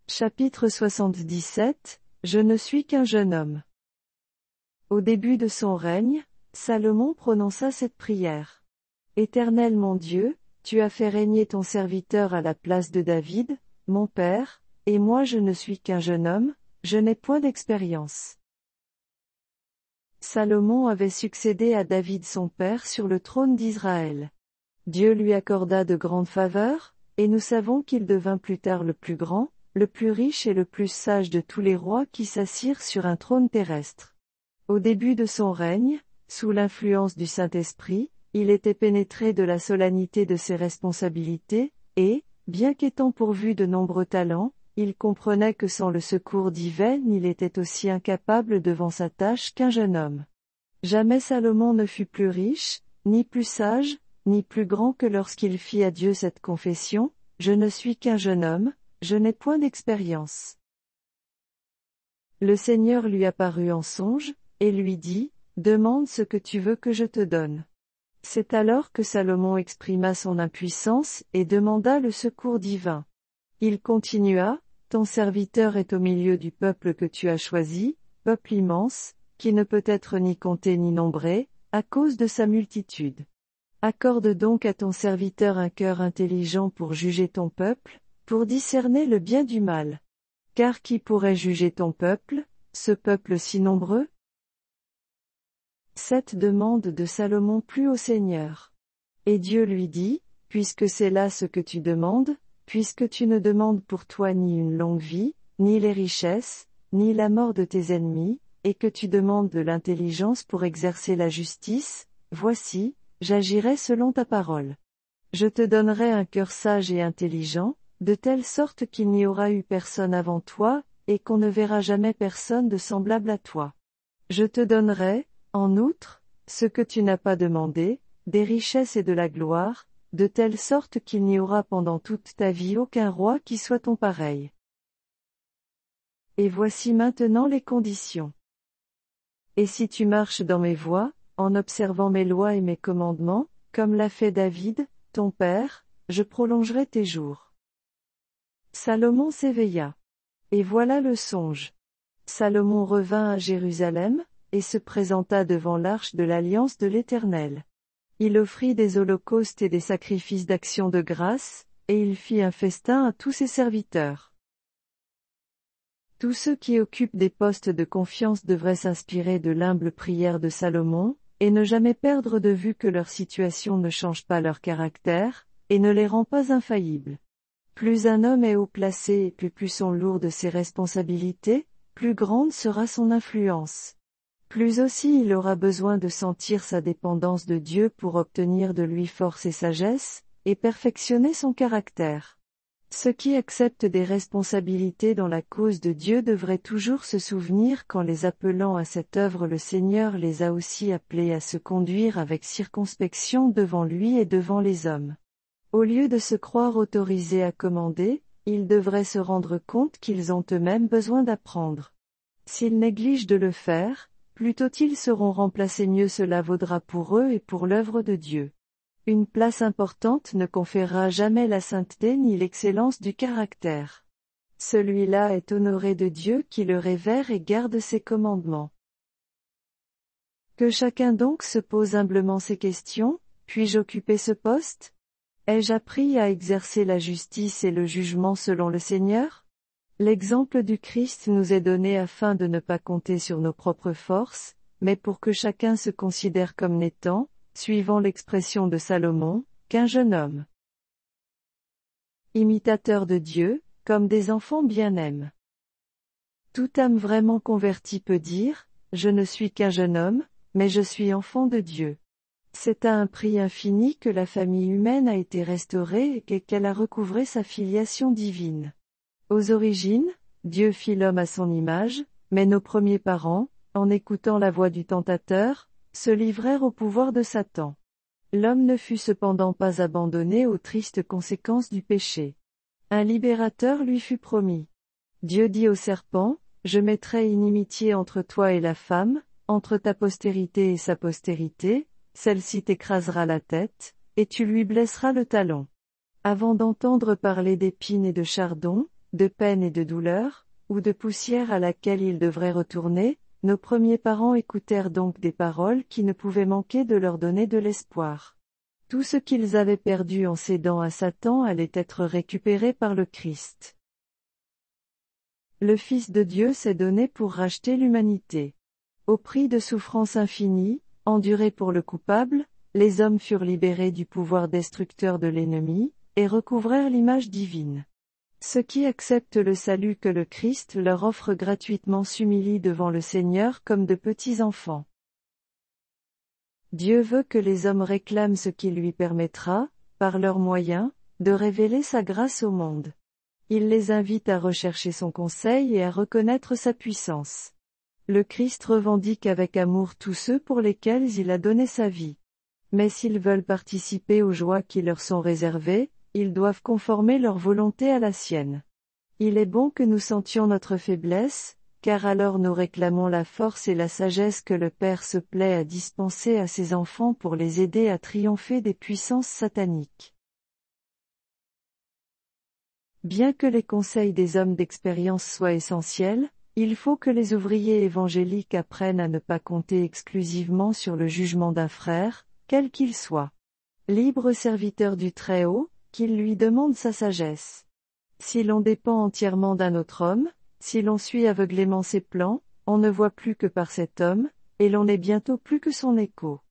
Chapitre 77, Je ne suis qu'un jeune homme. Au début de son règne, Salomon prononça cette prière. Éternel mon Dieu, tu as fait régner ton serviteur à la place de David, mon père, et moi je ne suis qu'un jeune homme, je n'ai point d'expérience. Salomon avait succédé à David son père sur le trône d'Israël. Dieu lui accorda de grandes faveurs, et nous savons qu'il devint plus tard le plus grand, le plus riche et le plus sage de tous les rois qui s'assirent sur un trône terrestre. Au début de son règne, sous l'influence du Saint-Esprit, il était pénétré de la solennité de ses responsabilités, et, bien qu'étant pourvu de nombreux talents, il comprenait que sans le secours divin il était aussi incapable devant sa tâche qu'un jeune homme. Jamais Salomon ne fut plus riche, ni plus sage, ni plus grand que lorsqu'il fit à Dieu cette confession, « Je ne suis qu'un jeune homme, je n'ai point d'expérience. » Le Seigneur lui apparut en songe, et lui dit, « Demande ce que tu veux que je te donne. » C'est alors que Salomon exprima son impuissance et demanda le secours divin. Il continua, « Ton serviteur est au milieu du peuple que tu as choisi, peuple immense, qui ne peut être ni compté ni nombré, à cause de sa multitude. Accorde donc à ton serviteur un cœur intelligent pour juger ton peuple, pour discerner le bien du mal. Car qui pourrait juger ton peuple, ce peuple si nombreux ? » Cette demande de Salomon plut au Seigneur. Et Dieu lui dit, « Puisque c'est là ce que tu demandes, puisque tu ne demandes pour toi ni une longue vie, ni les richesses, ni la mort de tes ennemis, et que tu demandes de l'intelligence pour exercer la justice, voici, j'agirai selon ta parole. Je te donnerai un cœur sage et intelligent, de telle sorte qu'il n'y aura eu personne avant toi, et qu'on ne verra jamais personne de semblable à toi. Je te donnerai, en outre, ce que tu n'as pas demandé, des richesses et de la gloire, de telle sorte qu'il n'y aura pendant toute ta vie aucun roi qui soit ton pareil. Et voici maintenant les conditions. Et si tu marches dans mes voies, en observant mes lois et mes commandements, comme l'a fait David, ton père, je prolongerai tes jours. » Salomon s'éveilla. Et voilà le songe. Salomon revint à Jérusalem, et se présenta devant l'arche de l'alliance de l'Éternel. Il offrit des holocaustes et des sacrifices d'action de grâce, et il fit un festin à tous ses serviteurs. Tous ceux qui occupent des postes de confiance devraient s'inspirer de l'humble prière de Salomon, et ne jamais perdre de vue que leur situation ne change pas leur caractère, et ne les rend pas infaillibles. Plus un homme est haut placé et plus sont lourdes ses responsabilités, plus grande sera son influence. Plus aussi il aura besoin de sentir sa dépendance de Dieu pour obtenir de lui force et sagesse, et perfectionner son caractère. Ceux qui acceptent des responsabilités dans la cause de Dieu devraient toujours se souvenir qu'en les appelant à cette œuvre le Seigneur les a aussi appelés à se conduire avec circonspection devant lui et devant les hommes. Au lieu de se croire autorisés à commander, ils devraient se rendre compte qu'ils ont eux-mêmes besoin d'apprendre. S'ils négligent de le faire, plus tôt ils seront remplacés, mieux cela vaudra pour eux et pour l'œuvre de Dieu. Une place importante ne conférera jamais la sainteté ni l'excellence du caractère. Celui-là est honoré de Dieu qui le révère et garde ses commandements. Que chacun donc se pose humblement ces questions, puis-je occuper ce poste ? Ai-je appris à exercer la justice et le jugement selon le Seigneur ? L'exemple du Christ nous est donné afin de ne pas compter sur nos propres forces, mais pour que chacun se considère comme n'étant, suivant l'expression de Salomon, qu'un jeune homme. Imitateurs de Dieu, comme des enfants bien-aimés. Toute âme vraiment convertie peut dire, « Je ne suis qu'un jeune homme, mais je suis enfant de Dieu. » C'est à un prix infini que la famille humaine a été restaurée et qu'elle a recouvré sa filiation divine. Aux origines, Dieu fit l'homme à son image, mais nos premiers parents, en écoutant la voix du tentateur, se livrèrent au pouvoir de Satan. L'homme ne fut cependant pas abandonné aux tristes conséquences du péché. Un libérateur lui fut promis. Dieu dit au serpent, « Je mettrai inimitié entre toi et la femme, entre ta postérité et sa postérité, celle-ci t'écrasera la tête, et tu lui blesseras le talon. » Avant d'entendre parler d'épines et de chardons, de peine et de douleur, ou de poussière à laquelle ils devraient retourner, nos premiers parents écoutèrent donc des paroles qui ne pouvaient manquer de leur donner de l'espoir. Tout ce qu'ils avaient perdu en cédant à Satan allait être récupéré par le Christ. Le Fils de Dieu s'est donné pour racheter l'humanité. Au prix de souffrances infinies, endurées pour le coupable, les hommes furent libérés du pouvoir destructeur de l'ennemi, et recouvrèrent l'image divine. Ceux qui acceptent le salut que le Christ leur offre gratuitement s'humilient devant le Seigneur comme de petits enfants. Dieu veut que les hommes réclament ce qui lui permettra, par leurs moyens, de révéler sa grâce au monde. Il les invite à rechercher son conseil et à reconnaître sa puissance. Le Christ revendique avec amour tous ceux pour lesquels il a donné sa vie. Mais s'ils veulent participer aux joies qui leur sont réservées, ils doivent conformer leur volonté à la sienne. Il est bon que nous sentions notre faiblesse, car alors nous réclamons la force et la sagesse que le Père se plaît à dispenser à ses enfants pour les aider à triompher des puissances sataniques. Bien que les conseils des hommes d'expérience soient essentiels, il faut que les ouvriers évangéliques apprennent à ne pas compter exclusivement sur le jugement d'un frère, quel qu'il soit. Libre serviteur du Très-Haut, qu'il lui demande sa sagesse. Si l'on dépend entièrement d'un autre homme, si l'on suit aveuglément ses plans, on ne voit plus que par cet homme, et l'on n'est bientôt plus que son écho.